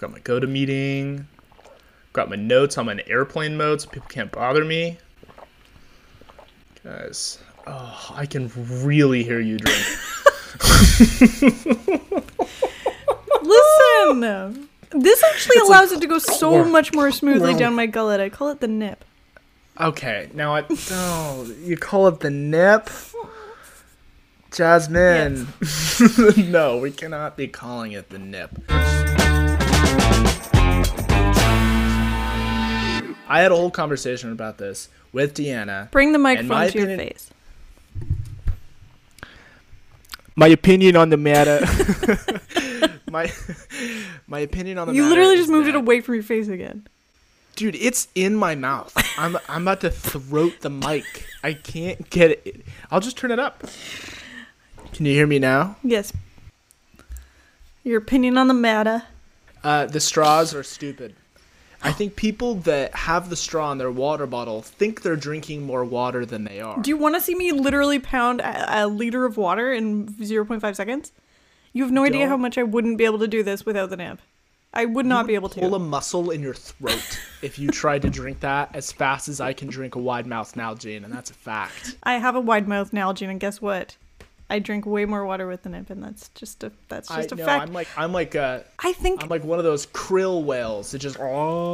got my GoToMeeting. Got my notes. I'm in airplane mode so people can't bother me. Guys, I can really hear you drink. Listen! This actually allows it to go so much more smoothly down my gullet. I call it the nip. Okay, now you call it the nip? Jasmine. Yes. No, we cannot be calling it the nip. I had a whole conversation about this with Deanna. Bring the microphone to your face. My opinion on the matter. my opinion on the matter. You literally just moved it away from your face again. Dude, it's in my mouth. I'm about to throat the mic. I can't get it. I'll just turn it up. Can you hear me now? Yes. Your opinion on the matter. The straws are stupid. I think people that have the straw in their water bottle think they're drinking more water than they are. Do you want to see me literally pound a liter of water in 0.5 seconds? You have no idea how much I wouldn't be able to do this without the nip. I would not be able to. Pull a muscle in your throat if you tried to drink that as fast as I can drink a wide mouth Nalgene, and that's a fact. I have a wide mouth Nalgene, and guess what? I drink way more water with the nip, and that's just a fact. I'm like one of those krill whales that just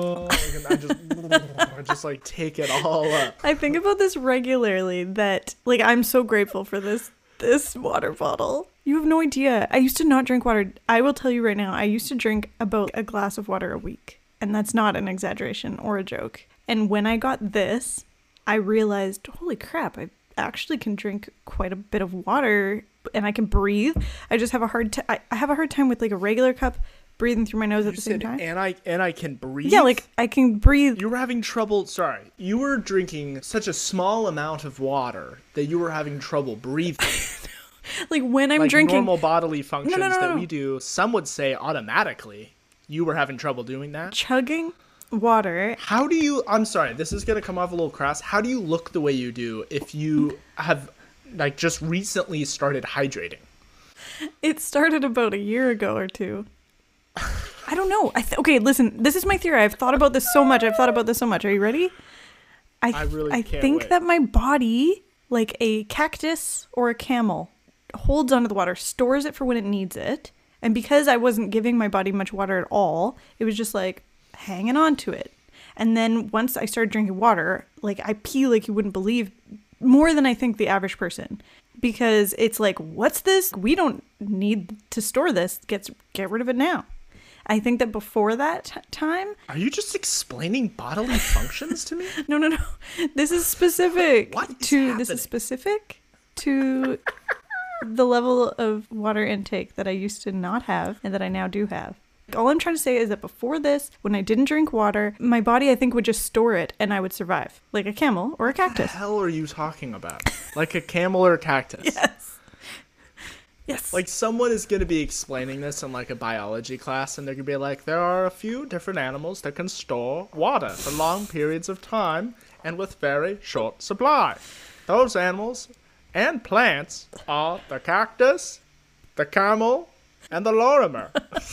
I just like take it all up. I think about this regularly. That like I'm so grateful for this water bottle. You have no idea. I used to not drink water. I will tell you right now. I used to drink about a glass of water a week, and that's not an exaggeration or a joke. And when I got this, I realized, holy crap! I actually can drink quite a bit of water and I can breathe. I just have a hard time with like a regular cup breathing through my nose at the same time. And I can breathe. Yeah, like I can breathe. You were having trouble. Sorry, you were drinking such a small amount of water that you were having trouble breathing. Like when I'm drinking normal bodily functions that we do, some would say automatically. You were having trouble doing that. Chugging water. How do you, I'm sorry, this is going to come off a little crass. How do you look the way you do if you have like just recently started hydrating? It started about a year ago or two. I don't know. Okay, listen, this is my theory. I've thought about this so much. Are you ready? I think wait. that my body, like a cactus or a camel, holds onto the water, stores it for when it needs it. And because I wasn't giving my body much water at all, it was just like hanging on to it. And then once I started drinking water, like I pee like you wouldn't believe, more than I think the average person, because it's like, what's this? We don't need to store this. Get rid of it now. I think that before that time... Are you just explaining bodily functions to me? No. This is specific This is specific to the level of water intake that I used to not have and that I now do have. All I'm trying to say is that before this, when I didn't drink water, my body, I think, would just store it and I would survive. Like a camel or a cactus. What the hell are you talking about? Like a camel or a cactus? Yes. Like someone is going to be explaining this in like a biology class and they're going to be like, there are a few different animals that can store water for long periods of time and with very short supply. Those animals and plants are the cactus, the camel, and the lorimer.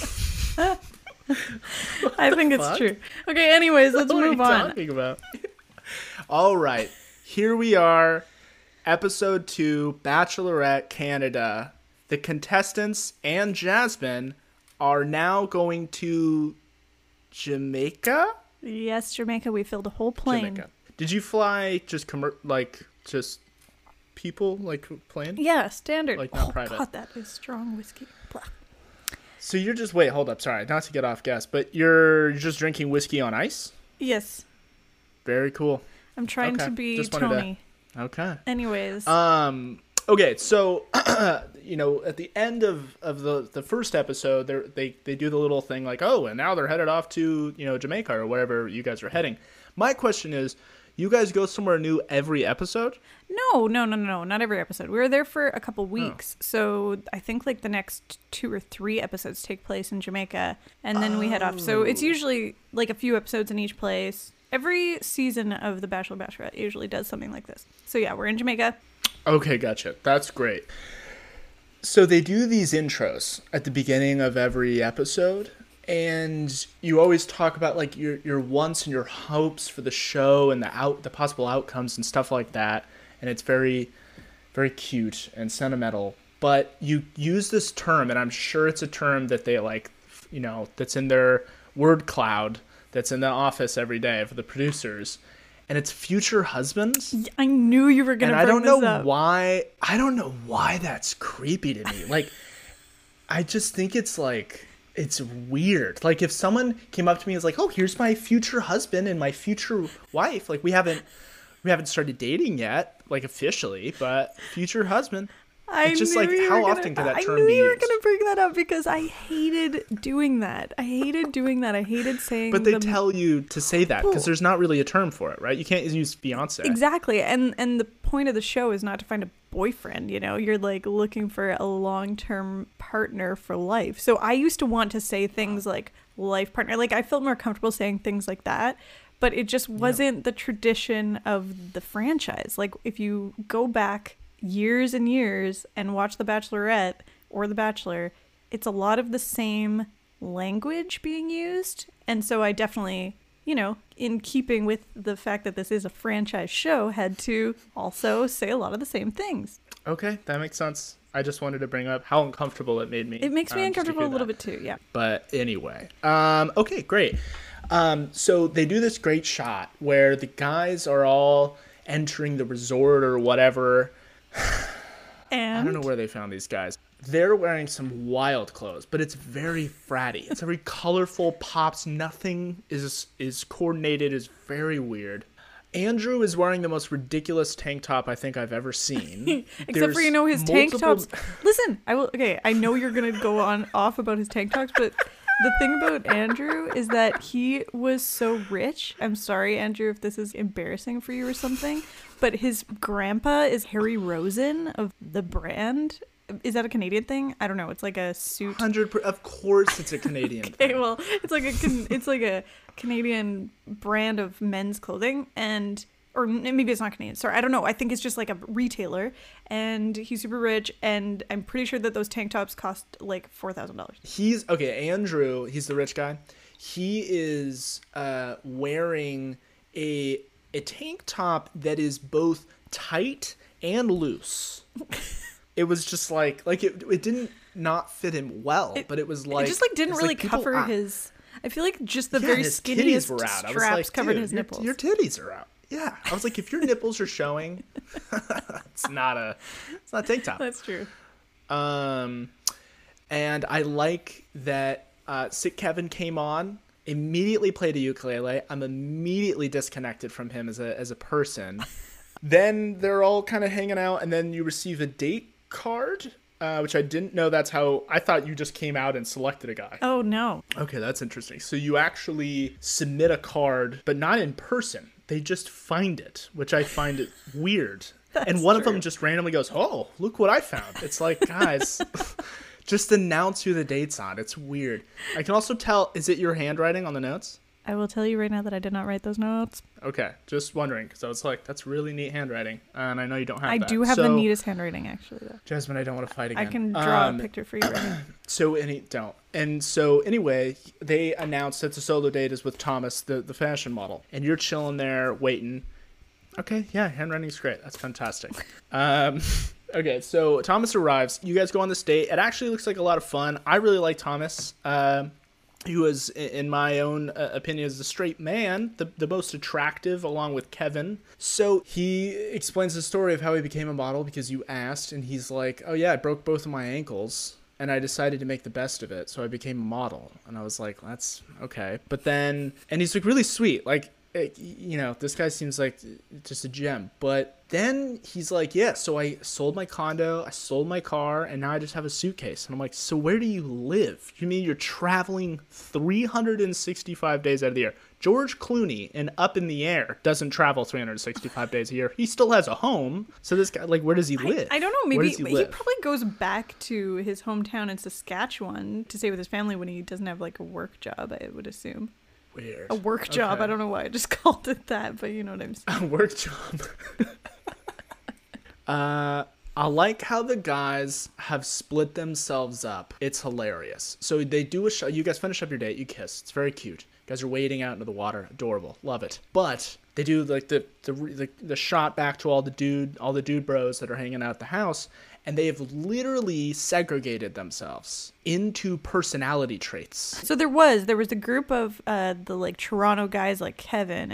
I think it's true. Okay, anyways, let's move on. What are you talking about? All right, here we are, episode 2, Bachelorette Canada. The contestants and Jasmine are now going to Jamaica? Yes, Jamaica. We filled a whole plane. Jamaica. Did you fly just just people like plane? Yeah, standard. Like not private. God, that is strong whiskey. Blah. So you're just hold up, sorry, not to get off gas, but you're just drinking whiskey on ice? Yes. Very cool. I'm trying to be Tony. Okay. Anyways. Okay, so at the end of the first episode, they do the little thing like, oh, and now they're headed off to Jamaica or wherever you guys are heading. My question is, you guys go somewhere new every episode? No, not every episode. We were there for a couple weeks, so I think like the next 2 or 3 episodes take place in Jamaica, and then we head off. So it's usually like a few episodes in each place. Every season of The Bachelor Bachelorette usually does something like this. So yeah, we're in Jamaica. Okay, gotcha. That's great. So they do these intros at the beginning of every episode, And you always talk about like your wants and your hopes for the show and the possible outcomes and stuff like that. And it's very, very cute and sentimental. But you use this term, and I'm sure it's a term that they like, that's in their word cloud, that's in the office every day for the producers. And it's future husbands. I knew you were going to bring this up. I don't know why that's creepy to me. Like, I just think it's like, it's weird. Like, if someone came up to me and was like, oh, here's my future husband and my future wife. Like, we haven't started dating yet, like officially, but future husband. It's just like, how often could that term be used? I knew you were going to bring that up because I hated doing that. I hated saying. But they tell you to say that because there's not really a term for it, right? You can't use fiance. Exactly. And the point of the show is not to find a boyfriend, You're like looking for a long-term partner for life. So I used to want to say things like life partner. Like, I felt more comfortable saying things like that. But it just wasn't the tradition of the franchise. Like, if you go back years and years and watch The Bachelorette or The Bachelor, it's a lot of the same language being used. And so I definitely, in keeping with the fact that this is a franchise show, had to also say a lot of the same things. Okay, that makes sense. I just wanted to bring up how uncomfortable it made me. It makes me uncomfortable a little bit too, yeah. But anyway, okay, great. So they do this great shot where the guys are all entering the resort or whatever. And I don't know where they found these guys. They're wearing some wild clothes, but it's very fratty. It's very colorful, pops. Nothing is coordinated. It's very weird. Andrew is wearing the most ridiculous tank top I think I've ever seen. Except for, his tank tops. Listen, I know you're going to go off about his tank tops, but the thing about Andrew is that he was so rich. I'm sorry, Andrew, if this is embarrassing for you or something, but his grandpa is Harry Rosen of the brand. Is that a Canadian thing? I don't know. It's like a suit. Of course, it's a Canadian thing. Okay, well, it's like a Canadian brand of men's clothing, or maybe it's not Canadian. Sorry, I don't know. I think it's just like a retailer, and he's super rich, and I'm pretty sure that those tank tops cost like $4,000. Andrew, he's the rich guy. He is wearing a tank top that is both tight and loose. It was just like it didn't not fit him well, but it was like... It just didn't really cover his... I feel like just the very skinniest straps covered his nipples. Your titties are out. Yeah. I was like, if your nipples are showing, it's not a tank top. That's true. And I like that Sick Kevin came on, immediately played a ukulele. I'm immediately disconnected from him as a person. Then they're all kind of hanging out, and then you receive a date card, which I didn't know that's how... I thought you just came out and selected a guy. Oh, no. Okay, that's interesting. So you actually submit a card, but not in person. They just find it, which I find it weird. And one of them just randomly goes, oh, look what I found. It's like, guys, just announce who the date's on. It's weird. I can also tell, is it your handwriting on the notes? I will tell you right now that I did not write those notes. Okay, just wondering, because I was like, that's really neat handwriting, and I know you don't have that. I do have the neatest handwriting, actually, though. Jasmine, I don't want to fight again. I can draw a picture for you right now. So anyway, they announced that the solo date is with Thomas, the fashion model, and you're chilling there waiting. Okay, yeah, handwriting's great. That's fantastic. Okay, so Thomas arrives. You guys go on this date. It actually looks like a lot of fun. I really like Thomas. He was, in my own opinion, as a straight man, the most attractive, along with Kevin. So he explains the story of how he became a model because you asked, and he's like, oh yeah, I broke both of my ankles, and I decided to make the best of it, so I became a model. And I was like, that's okay. But then, and he's like really sweet, like, this guy seems like just a gem. But then he's like, yeah, so I sold my condo, I sold my car, and now I just have a suitcase. And I'm like, so where do you live? You mean you're traveling 365 days out of the year? George Clooney in Up in the Air doesn't travel 365 days a year. He still has a home. So this guy, like, where does he live? I don't know. Maybe he probably goes back to his hometown in Saskatchewan to stay with his family when he doesn't have like a work job, I would assume. Weird. A work job. Okay. I don't know why I just called it that, but you know what I'm saying. A work job. I like how the guys have split themselves up. It's hilarious. So they do a shot. You guys finish up your date. You kiss. It's very cute. You guys are wading out into the water. Adorable. Love it. But they do like the shot back to all the dude bros that are hanging out at the house, and they have literally segregated themselves into personality traits. So there was a group of the like Toronto guys like Kevin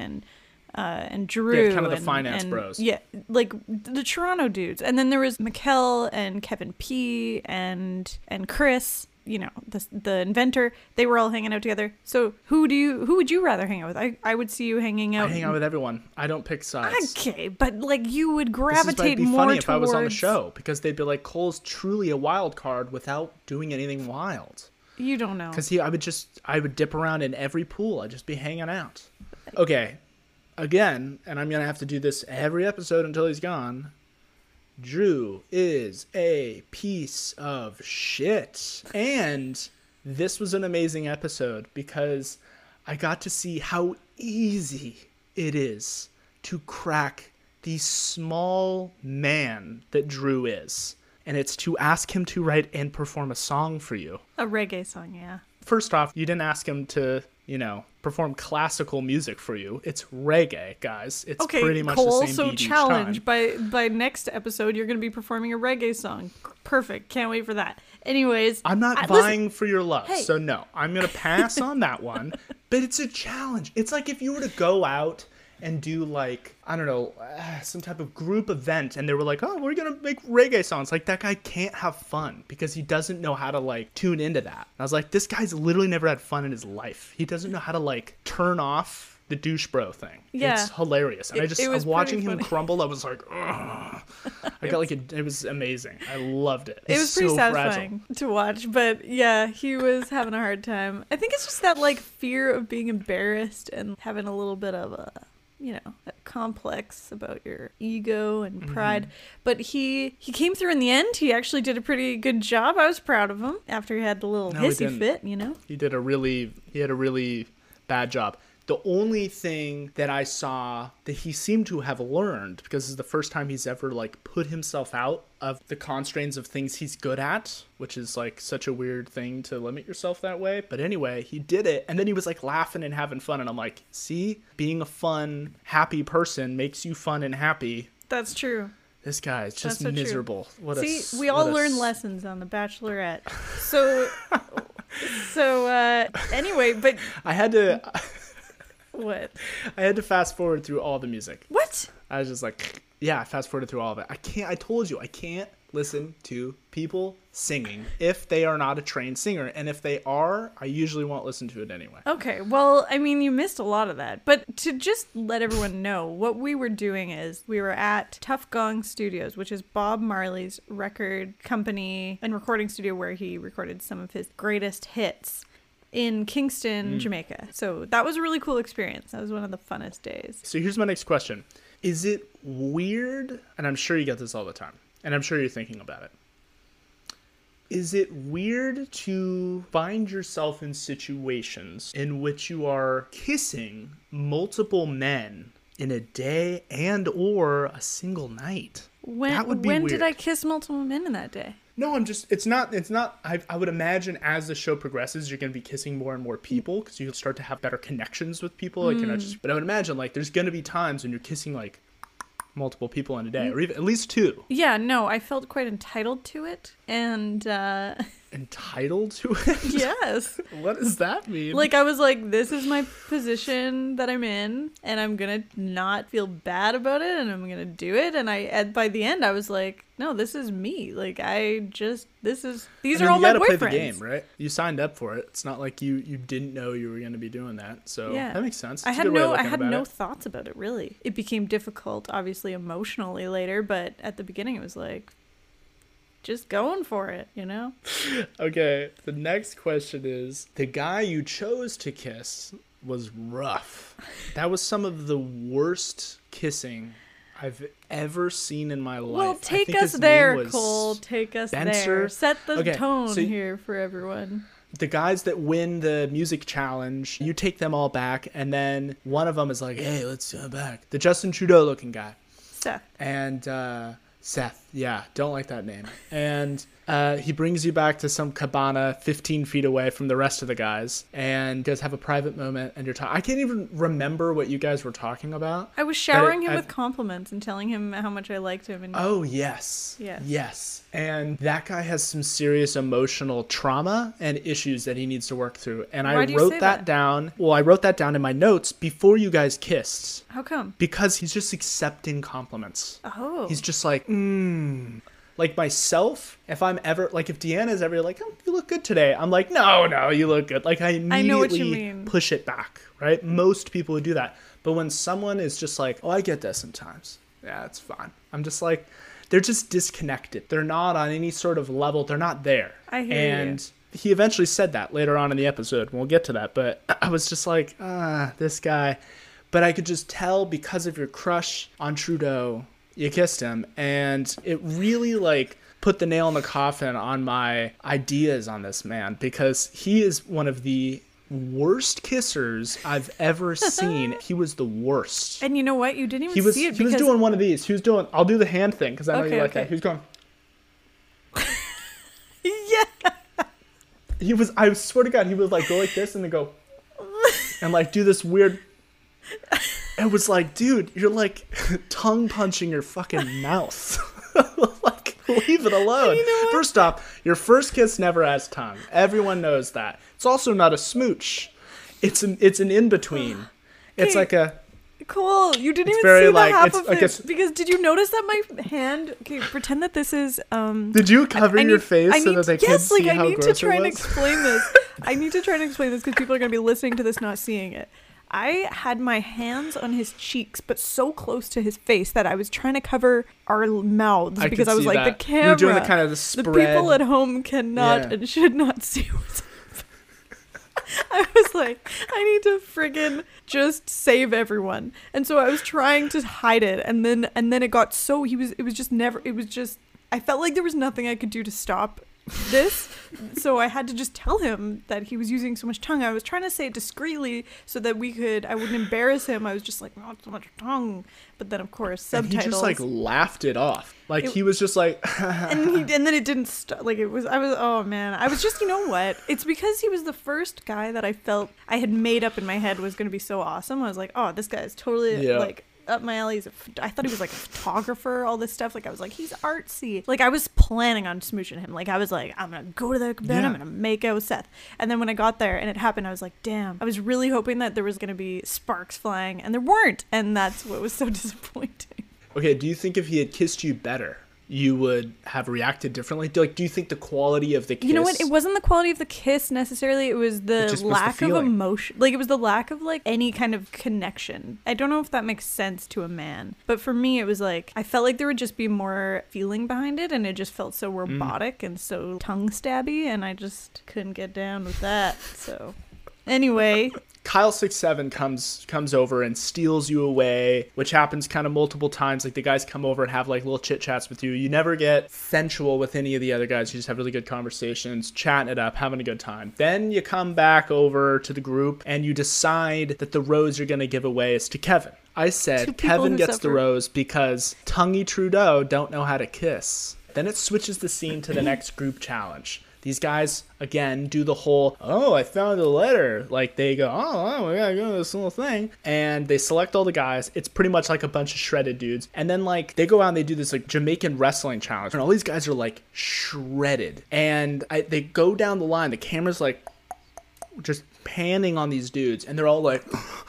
and Drew. Yeah, kind of the finance bros. Yeah, like the Toronto dudes. And then there was Mikkel and Kevin P and Chris, you know, the inventor. They were all hanging out together. So who would you rather hang out with? I would see you hanging out. I hang out with everyone. I don't pick sides. Okay, but like you would gravitate this might be more funny towards... if I was on the show, because they'd be like, Cole's truly a wild card without doing anything wild. You don't know. Because I would dip around in every pool. I'd just be hanging out. Okay. Again, and I'm going to have to do this every episode until he's gone. Drew is a piece of shit. And this was an amazing episode because I got to see how easy it is to crack the small man that Drew is. And it's to ask him to write and perform a song for you. A reggae song, yeah. First off, you didn't ask him to, perform classical music for you. It's reggae, guys. It's pretty much Cole, the same beat each challenge. time. By next episode, you're going to be performing a reggae song. Perfect. Can't wait for that. Anyways. I'm not vying for your love, Hey. so no. I'm going to pass on that one. But it's a challenge. It's like if you were to go out and do like, I don't know, some type of group event, and they were like, oh, we're gonna make reggae songs. Like, that guy can't have fun because he doesn't know how to like tune into that. And I was like, this guy's literally never had fun in his life. He doesn't know how to like turn off the douche bro thing. Yeah. It's hilarious. And I was watching him funny. crumble. I was like, ugh. I got like it was amazing. I loved it. It was pretty so satisfying to watch, but yeah, he was having a hard time. I think it's just that like fear of being embarrassed and having a little bit of a, that complex about your ego and pride. But he came through in the end. He actually did a pretty good job. I was proud of him after he had the little hissy fit, He had a really bad job. The only thing that I saw that he seemed to have learned, because this is the first time he's ever like put himself out of the constraints of things he's good at, which is like such a weird thing to limit yourself that way. But anyway, he did it. And then he was like laughing and having fun. And I'm like, see, being a fun, happy person makes you fun and happy. That's true. This guy is just so miserable. We all learn lessons on The Bachelorette. So anyway, but I had to... What? I had to fast forward through all the music. What? I was just like, yeah, I fast forwarded through all of it. I told you, I can't listen to people singing if they are not a trained singer. And if they are, I usually won't listen to it anyway. Okay, well, I mean, you missed a lot of that. But to just let everyone know, what we were doing is we were at Tough Gong Studios, which is Bob Marley's record company and recording studio where he recorded some of his greatest hits in Kingston, Jamaica. So that was a really cool experience. That was one of the funnest days. So here's my next question. Is it weird, and I'm sure you get this all the time, and I'm sure you're thinking about it, is it weird to find yourself in situations in which you are kissing multiple men in a day and or a single night? That would be when weird. did I kiss multiple men in that day? No, it's not, I would imagine as the show progresses, you're going to be kissing more and more people because you start to have better connections with people. Like, you're not just, but I would imagine, like, there's going to be times when you're kissing, like, multiple people in a day, or even at least two. Yeah, no, I felt quite entitled to it, and Entitled to it? yes. What does that mean? Like, I was like, this is my position that I'm in, and I'm gonna not feel bad about it, and I'm gonna do it. And by the end, I was like, no, this is me. Like, these are all my boyfriends. You gotta play the game, right? You signed up for it. It's not like you didn't know you were gonna be doing that. So yeah. That makes sense. I had no thoughts about it, really. It became difficult, obviously, emotionally later, but at the beginning, it was like, just going for it, Okay, the next question is, the guy you chose to kiss was rough. That was some of the worst kissing I've ever seen in my life. Well, take us there, Cole. Take us there. Set the tone here for everyone. The guys that win the music challenge, you take them all back, and then one of them is like, hey, let's go back. The Justin Trudeau looking guy. Seth. And Seth, yeah, don't like that name. And he brings you back to some cabana 15 feet away from the rest of the guys, and you guys have a private moment, and you're talking. I can't even remember what you guys were talking about. I was showering him with compliments and telling him how much I liked him. And oh, yes. Yes. Yes. And that guy has some serious emotional trauma and issues that he needs to work through. And Why do you wrote say that down. Well, I wrote that down in my notes before you guys kissed. How come? Because he's just accepting compliments. Oh. He's just like, Like myself, if I'm ever, like if Deanna's ever like, oh, you look good today, I'm like, no, you look good. Like I immediately know what you mean. push it back, right? Most people would do that. But when someone is just like, oh, I get that sometimes. Yeah, it's fine. I'm just like, they're just disconnected. They're not on any sort of level. They're not there. I hear and he eventually said that later on in the episode. We'll get to that. But I was just like, this guy. But I could just tell because of your crush on Trudeau, you kissed him. And it really like put the nail in the coffin on my ideas on this man, because he is one of the worst kissers I've ever seen. He was the worst. And you know what? You didn't even see it. He was doing one of these. He was doing, I'll do the hand thing because I know you like okay. that. He was going. Yeah. He was, I swear to God, he would like go like this and then go and like do this weird. It was like, dude, you're like tongue punching your fucking mouth. Like, leave it alone. You know what? First off, your first kiss never has tongue. Everyone knows that. It's also not a smooch. It's an in between. It's like a. Cool. You didn't even very see the like, half it's, of I it. guess, Because did you notice that my hand... Okay, pretend that this is... Did you cover your face so that they could see how gross it was? Yes, I need to try and explain this. I need to try and explain this because people are going to be listening to this not seeing it. I had my hands on his cheeks, but so close to his face that I was trying to cover our mouths because I was like, that. the camera... You're doing the kind of the spread. The people at home cannot and should not see what's I was like, I need to friggin' just save everyone. And so I was trying to hide it. And then it got so, I felt like there was nothing I could do to stop this. So I had to just tell him that he was using so much tongue. I was trying to say it discreetly so that I wouldn't embarrass him. I was just like, not so much tongue. But then of course, subtitles. And he just like laughed it off. Like he was just like. and then it didn't stop. Like oh man. I was just, you know what? It's because he was the first guy that I felt I had made up in my head was going to be so awesome. I was like, oh, this guy is totally like up my alley. I thought he was like a photographer, all this stuff. Like I was like, he's artsy. Like I was planning on smooching him. Like I was like, I'm gonna go to the bed, I'm gonna make out with Seth. And then when I got there and it happened, I was like, damn. I was really hoping that there was gonna be sparks flying, and there weren't. And that's what was so disappointing. Okay, do you think if he had kissed you better, you would have reacted differently? Like, do you think the quality of the kiss... You know what? It wasn't the quality of the kiss necessarily. It was the lack of emotion. Like, it was the lack of, like, any kind of connection. I don't know if that makes sense to a man. But for me, it was like, I felt like there would just be more feeling behind it. And it just felt so robotic and so tongue stabby. And I just couldn't get down with that. So, anyway... Kyle 6'7" comes over and steals you away, which happens kind of multiple times. Like the guys come over and have like little chit chats with you. You never get sensual with any of the other guys. You just have really good conversations, chatting it up, having a good time. Then you come back over to the group and you decide that the rose you're going to give away is to Kevin. I said Kevin gets the rose because Tonguey Trudeau don't know how to kiss. Then it switches the scene to the next group challenge. These guys, again, do the whole, oh, I found a letter. Like, they go, oh, we gotta go to this little thing. And they select all the guys. It's pretty much like a bunch of shredded dudes. And then, like, they go out and they do this, like, Jamaican wrestling challenge. And all these guys are, like, shredded. And they go down the line. The camera's, like, just panning on these dudes. And they're all, like...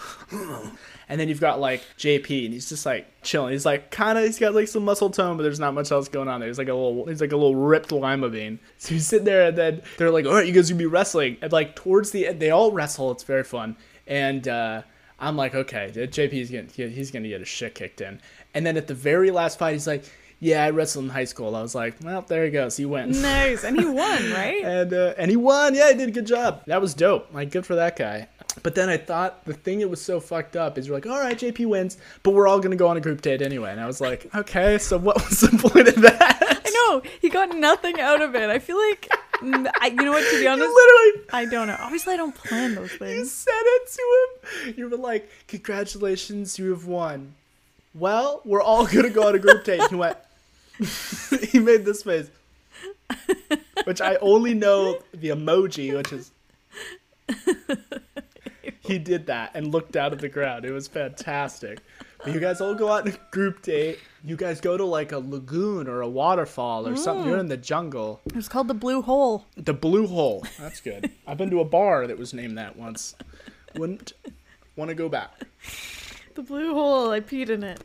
And then you've got like JP, and he's just like chilling. He's like he's got like some muscle tone, but there's not much else going on there. He's like a little ripped lima bean. So he's sitting there, and then they're like, all right, you guys gonna be wrestling. And like towards the end, they all wrestle. It's very fun. And I'm like, okay, JP's he's gonna get his shit kicked in. And then at the very last fight, he's like, yeah, I wrestled in high school. I was like, well, there he goes. He wins. Nice. And he won, right? and he won. Yeah, he did a good job. That was dope. Like, good for that guy. But then I thought the thing that was so fucked up is you're like, all right, JP wins, but we're all going to go on a group date anyway. And I was like, okay, so what was the point of that? I know. He got nothing out of it. I feel like, you know what, to be honest, I don't know. Obviously, I don't plan those things. You said it to him. You were like, congratulations, you have won. Well, we're all going to go on a group date. He went, He made this face, which I only know the emoji, which is. He did that and looked down at the ground. It was fantastic. But you guys all go out in a group date. You guys go to like a lagoon or a waterfall or something. You're in the jungle. It was called the Blue Hole. The Blue Hole. That's good. I've been to a bar that was named that once. Wouldn't want to go back. The Blue Hole. I peed in it.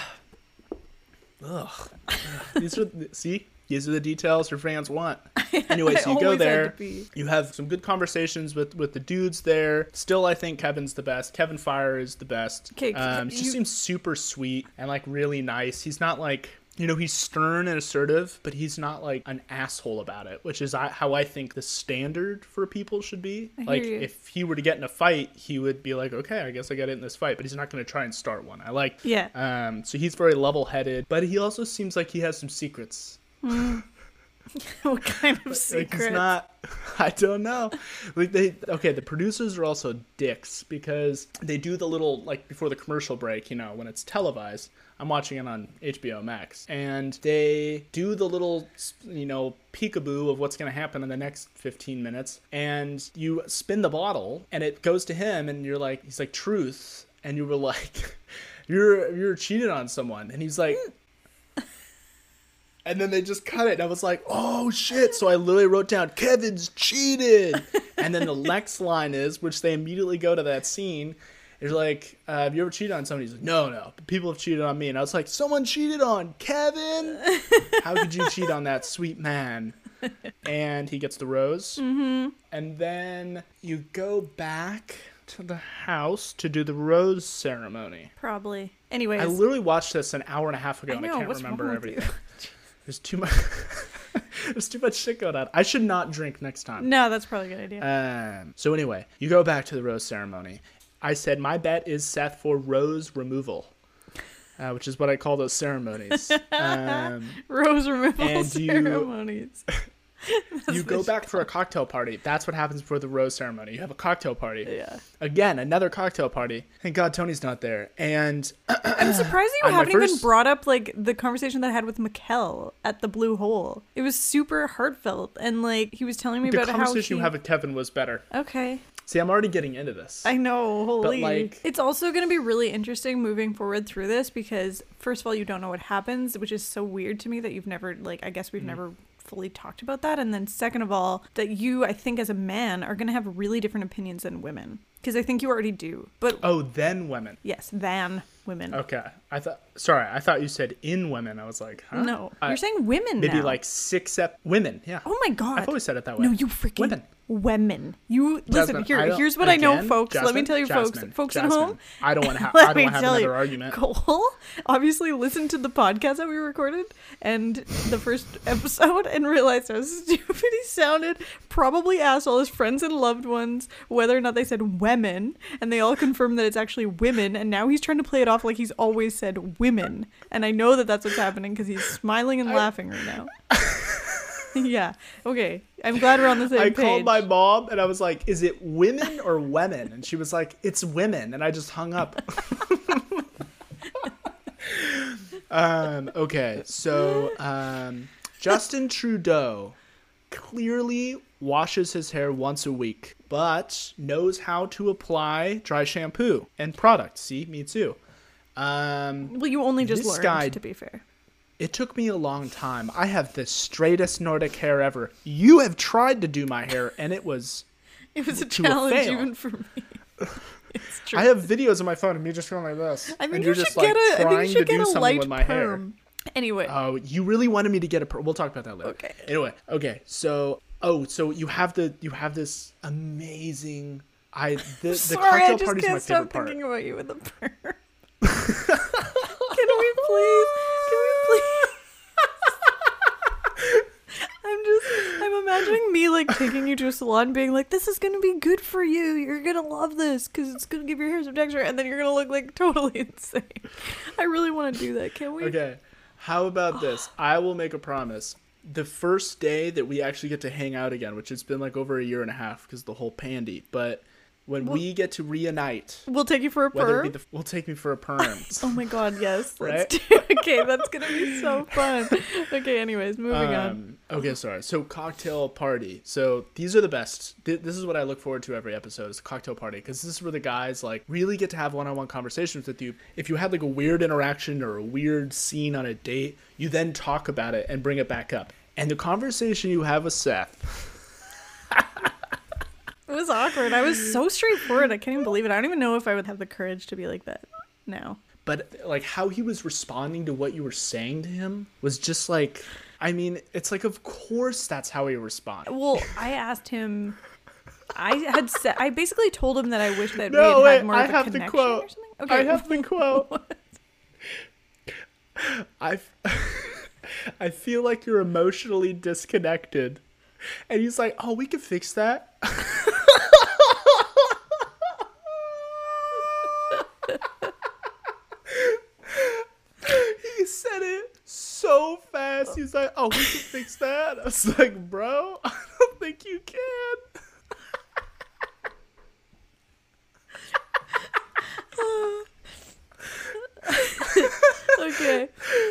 Ugh. These are the details your fans want. Anyway, so you go there. You have some good conversations with the dudes there. Still, I think Kevin's the best. Kevin Fire is the best. Okay, he just seems super sweet and like really nice. He's not like, he's stern and assertive, but he's not like an asshole about it, which is how I think the standard for people should be. Like if he were to get in a fight, he would be like, okay, I guess I got in this fight, but he's not going to try and start one. Yeah. So he's very level-headed, but he also seems like he has some secrets. What kind of secret? Like, he's not. I don't know. Like the producers are also dicks because they do the little like before the commercial break. When it's televised. I'm watching it on HBO Max, and they do the little peekaboo of what's going to happen in the next 15 minutes, and you spin the bottle, and it goes to him, and he's like, truth, and you were like, you're cheated on someone, and he's like. And then they just cut it. And I was like, oh, shit. So I literally wrote down, Kevin's cheated. And then the next line is, which they immediately go to that scene. It's like, have you ever cheated on somebody? He's like, no. People have cheated on me. And I was like, someone cheated on Kevin? How could you cheat on that sweet man? And he gets the rose. Mm-hmm. And then you go back to the house to do the rose ceremony. Probably. Anyways. I literally watched this an hour and a half ago, and I can't remember everything. There's too much. There's too much shit going on. I should not drink next time. No, that's probably a good idea. So anyway, you go back to the rose ceremony. I said my bet is Seth for rose removal, which is what I call those ceremonies. Rose removal ceremonies. You go back for a cocktail party. That's what happens before the rose ceremony. You have a cocktail party. Yeah. Again, another cocktail party. Thank God Tony's not there. And I'm surprised you haven't even brought up like the conversation that I had with Mikkel at the Blue Hole. It was super heartfelt, and like he was telling me about how the conversation you have with Kevin was better. Okay. See, I'm already getting into this. I know, holy. But like, it's also going to be really interesting moving forward through this because, first of all, you don't know what happens, which is so weird to me that you've never, like, I guess we've never fully talked about that. And then second of all, that you, I think as a man, are going to have really different opinions than women. Because I think you already do. But than women. Yes, than women. Okay. I thought you said in women. I was like, huh? No, you're saying women maybe now. like women, yeah. Oh my God. I've always said it that way. No, you freaking women. You listen. Jasmine, Here's what I know, folks. Let me tell you, folks at home. I don't want to have another argument. Cole obviously listened to the podcast that we recorded and the first episode and realized how stupid he sounded. Probably asked all his friends and loved ones whether or not they said women, and they all confirmed that it's actually women. And now he's trying to play it off like he's always said women. And I know that that's what's happening because he's smiling and laughing right now. Yeah. Okay. I'm glad we're on the same page. I called my mom and I was like, is it women or women? And she was like, it's women. And I just hung up. Okay. So Justin Trudeau clearly washes his hair once a week, but knows how to apply dry shampoo and product. See, me too. Well, you only just learned, to be fair. It took me a long time. I have the straightest Nordic hair ever. You have tried to do my hair, and it was a challenge even for me. It's true. I have videos on my phone of me just going like this. I think and you you're should just like trying to do something with my hair. Anyway. Oh, you really wanted me to get a perm. We'll talk about that later. Okay. Anyway, okay. So you have this amazing. The Sorry, cocktail party is my favorite part. I just can't stop thinking about you with the perm. Can we please? I'm imagining me like taking you to a salon being like, this is going to be good for you. You're going to love this because it's going to give your hair some texture. And then you're going to look like totally insane. I really want to do that. Can we? Okay. How about this? I will make a promise. The first day that we actually get to hang out again, which has been like over a year and a half because the whole pandy, but when we get to reunite, We'll take you for a whether it be perm. will take me for a perm. Oh my god, yes. Right? Okay, that's gonna be so fun. Okay, anyways, moving on. Okay, sorry. So cocktail party. So these are the best. This is what I look forward to every episode, is a cocktail party, because this is where the guys like really get to have one-on-one conversations with you. If you had like a weird interaction or a weird scene on a date, you then talk about it and bring it back up. And the conversation you have with Seth. It was awkward. I was so straightforward. I can't even believe it. I don't even know if I would have the courage to be like that now. But like how he was responding to what you were saying to him was just like, I mean, it's like, of course that's how he responded. Well, I asked him. I basically told him that I wish that No, we had wait, had more I of a have the connection quote. or something. Okay, I have the quote. I feel like you're emotionally disconnected. And he's like, oh, we can fix that. He said it so fast. He's like, oh, we can fix that. I was like, bro, I don't think you can. Okay.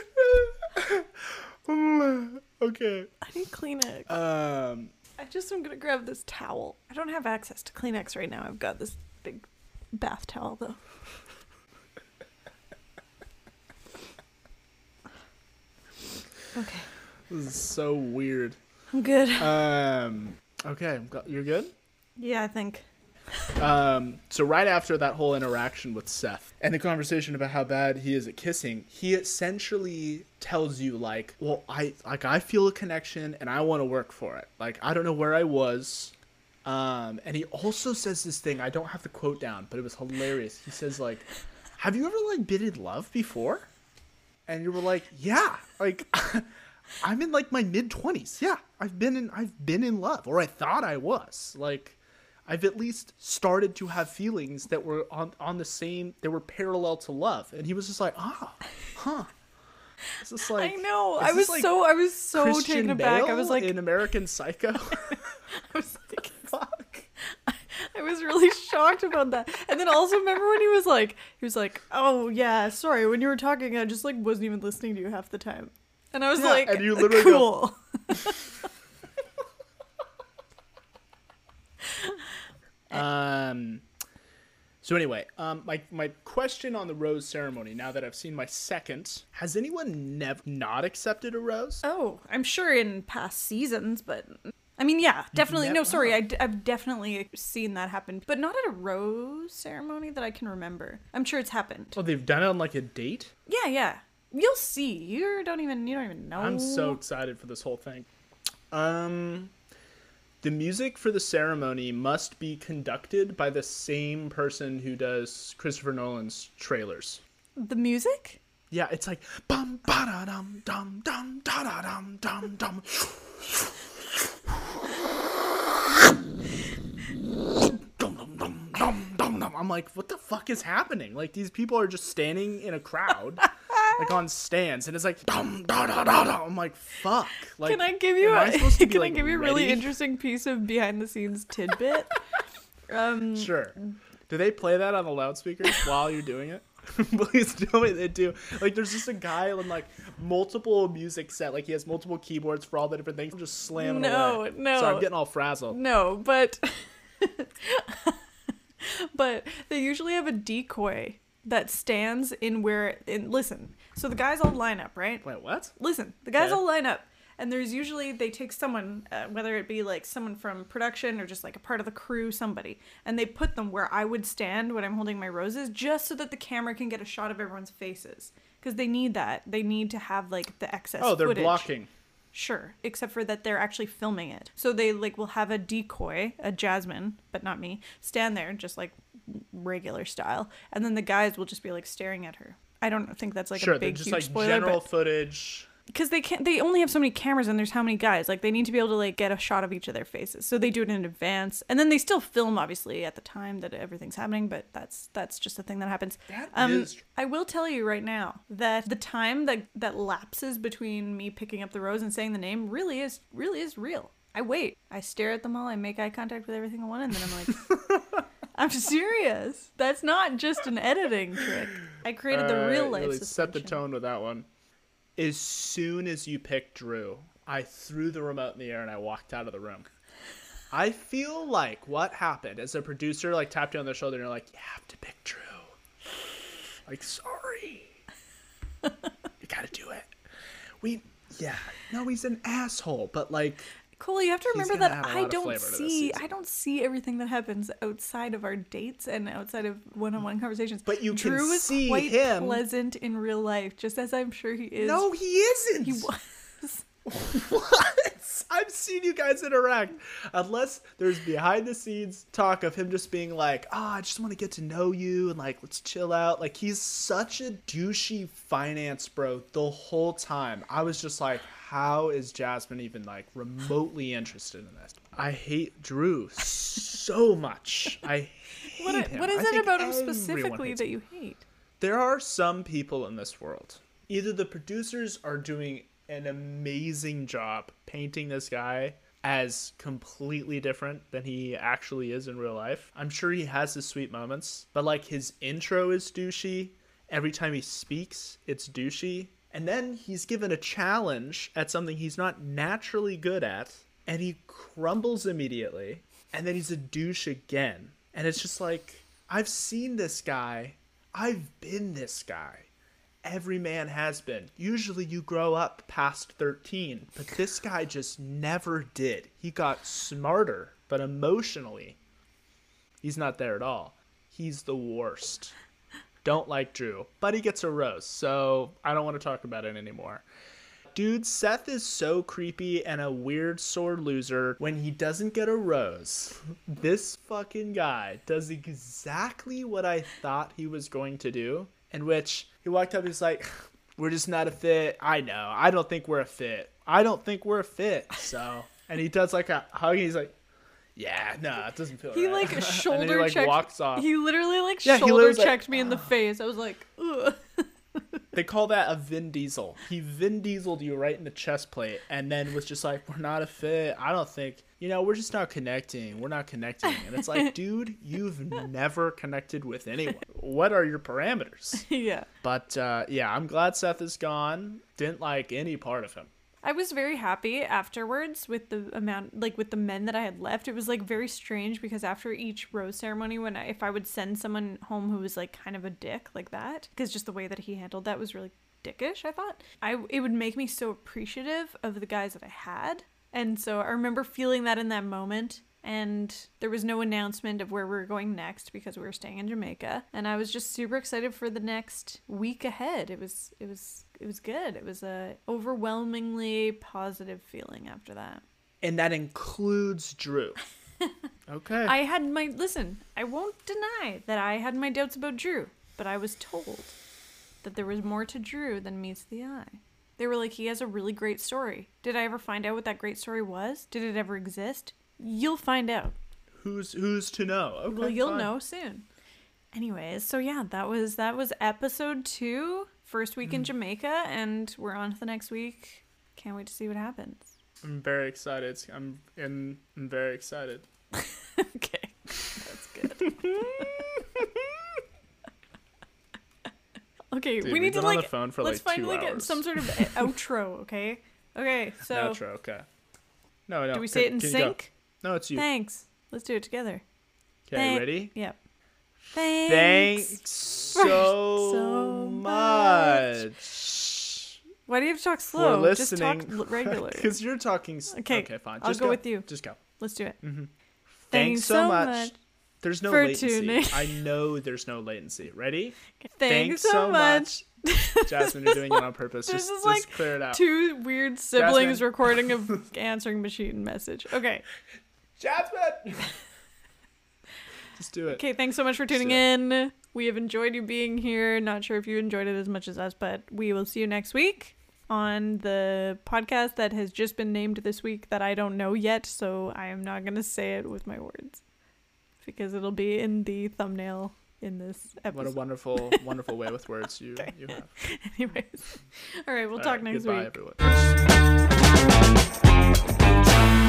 Okay. I need Kleenex. I just am gonna grab this towel. I don't have access to Kleenex right now. I've got this big bath towel though. Okay. This is so weird. I'm good. Okay, you're good? Yeah, I think. So right after that whole interaction with Seth and the conversation about how bad he is at kissing, he essentially tells you like, well, I feel a connection and I want to work for it. Like, I don't know where I was. And he also says this thing, I don't have the quote down, but it was hilarious. He says like, have you ever like been in love before? And you were like, yeah, like I'm in like my mid-20s. Yeah, I've been in love, or I thought I was. Like, I've at least started to have feelings that were on the same, they were parallel to love. And he was just like, It's just like, I know. is I this was like so Christian taken aback. I Bale was like, in American Psycho. I was like, Fuck. I was really shocked about that. And then also remember when he was like, oh yeah, sorry, when you were talking, I just like wasn't even listening to you half the time. And I was like, and you literally cool. So anyway, my question on the rose ceremony, now that I've seen my second, has anyone not accepted a rose? Oh, I'm sure in past seasons, but I mean, yeah, definitely. No, sorry, I've definitely seen that happen, but not at a rose ceremony that I can remember. I'm sure it's happened. Oh, they've done it on like a date? Yeah. You'll see. You don't even know. I'm so excited for this whole thing. The music for the ceremony must be conducted by the same person who does Christopher Nolan's trailers. The music? Yeah, it's like bum ba da dum dum dum da da dum dum dum. I'm like, what the fuck is happening? Like, these people are just standing in a crowd, like on stands, and it's like dum da da da da. I'm like, fuck. Like, can I give you am I supposed to be, can like, I give you a really ready? interesting piece of behind the scenes tidbit? Sure. Do they play that on the loudspeakers while you're doing it? Please tell me they do. Like, there's just a guy on like multiple music set. Like, he has multiple keyboards for all the different things. I'm just slamming away. No. Sorry, I'm getting all frazzled. No, but but they usually have a decoy that stands listen. So the guys all line up, right? Wait, what? Listen, the guys Okay. all line up, and there's usually, they take someone, whether it be like someone from production or just like a part of the crew, somebody, and they put them where I would stand when I'm holding my roses, just so that the camera can get a shot of everyone's faces. Because they need that. They need to have like the excess Oh, they're footage. blocking. Sure, except for that they're actually filming it. So they like will have a decoy, a Jasmine, but not me, stand there just like regular style, and then the guys will just be like staring at her. I don't think that's like Sure, a they're big just huge like spoiler, general but footage. because they only have so many cameras and there's how many guys, like they need to be able to like get a shot of each of their faces, so they do it in advance, and then they still film obviously at the time that everything's happening, but that's just a thing that happens. That is true. I will tell you right now that the time that lapses between me picking up the rose and saying the name really is real. I wait, I stare at them all, I make eye contact with every single one, and then I'm like I'm serious. That's not just an editing trick. I created the real life really suspension. set the tone with that one. As soon as you picked Drew, I threw the remote in the air and I walked out of the room. I feel like what happened as a producer like tapped you on the shoulder and you're like, you have to pick Drew. Like, sorry. You gotta do it. He's an asshole, but like, Cole, you have to remember gonna that have a I lot of don't flavor to this see season. I don't see everything that happens outside of our dates and outside of one-on-one conversations. But you can Drew see is quite him. pleasant in real life, just as I'm sure he is. No, he isn't. He was. What? I've seen you guys interact. Unless there's behind the scenes talk of him just being like, I just want to get to know you and like, let's chill out. Like, he's such a douchey finance bro the whole time. I was just like, how is Jasmine even like remotely interested in this? I hate Drew so much. I hate him. What is I it think about him everyone specifically hates that him. you hate? There are some people in this world. Either the producers are doing an amazing job painting this guy as completely different than he actually is in real life. I'm sure he has his sweet moments, but like his intro is douchey. Every time he speaks, it's douchey. And then he's given a challenge at something he's not naturally good at, and he crumbles immediately. And then he's a douche again. And it's just like, I've seen this guy. I've been this guy. Every man has been. Usually you grow up past 13, but this guy just never did. He got smarter, but emotionally, he's not there at all. He's the worst. Don't like Drew, but he gets a rose, so I don't want to talk about it anymore. Dude, Seth is so creepy and a weird sore loser when he doesn't get a rose. This fucking guy does exactly what I thought he was going to do, in which he walked up and he's like, we're just not a fit. I know. I don't think we're a fit. I don't think we're a fit. So, and he does like a hug and he's like, yeah, no, it doesn't feel He right. like And shoulder then he like checked. walks off. He literally like Yeah, he shoulder literally was like, checked me in the face. I was like, ugh. They call that a Vin Diesel. He Vin Dieseled you right in the chest plate and then was just like, we're not a fit. I don't think, we're just not connecting. We're not connecting. And it's like, dude, you've never connected with anyone. What are your parameters? Yeah. But yeah, I'm glad Seth is gone. Didn't like any part of him. I was very happy afterwards with the amount, like with the men that I had left. It was like very strange because after each rose ceremony, if I would send someone home who was like kind of a dick like that, because just the way that he handled that was really dickish, I thought, it would make me so appreciative of the guys that I had. And so I remember feeling that in that moment. And there was no announcement of where we were going next because we were staying in Jamaica. And I was just super excited for the next week ahead. It was good. It was a overwhelmingly positive feeling after that. And that includes Drew. Okay. I won't deny that I had my doubts about Drew, but I was told that there was more to Drew than meets the eye. They were like, he has a really great story. Did I ever find out what that great story was? Did it ever exist? You'll find out. Who's to know? Okay, Well, you'll fine. know soon. Anyways, so yeah, that was episode 2, first week in Jamaica, and we're on to the next week. Can't wait to see what happens. I'm very excited. I'm very excited. Okay, that's good. Okay, Dude, we we've need to been on like the phone for let's like find 2 like hours. some sort of outro. Okay. Okay. So Outro, okay. No. do we say it in can you go? sync? No, it's you. Thanks. Let's do it together. Okay, ready? Yep. Thanks so much. Why do you have to talk For slow? listening. Just talk regular. Because you're talking. Okay, fine. I'll Just go with you. Just go. Let's do it. Thanks so much. There's no for latency. tuning. I know there's no latency. Ready? Thanks so much. Jasmine, you're doing it on purpose. This just is like clear it out. 2 weird siblings Jasmine. recording of answering machine message. Okay. Jasmine! Just do it. Okay, thanks so much for tuning in. We have enjoyed you being here. Not sure if you enjoyed it as much as us, but we will see you next week on the podcast that has just been named this week that I don't know yet, so I am not going to say it with my words because it'll be in the thumbnail in this episode. What a wonderful, wonderful way with words you have. Anyways. All right, we'll talk next goodbye, week. Everyone.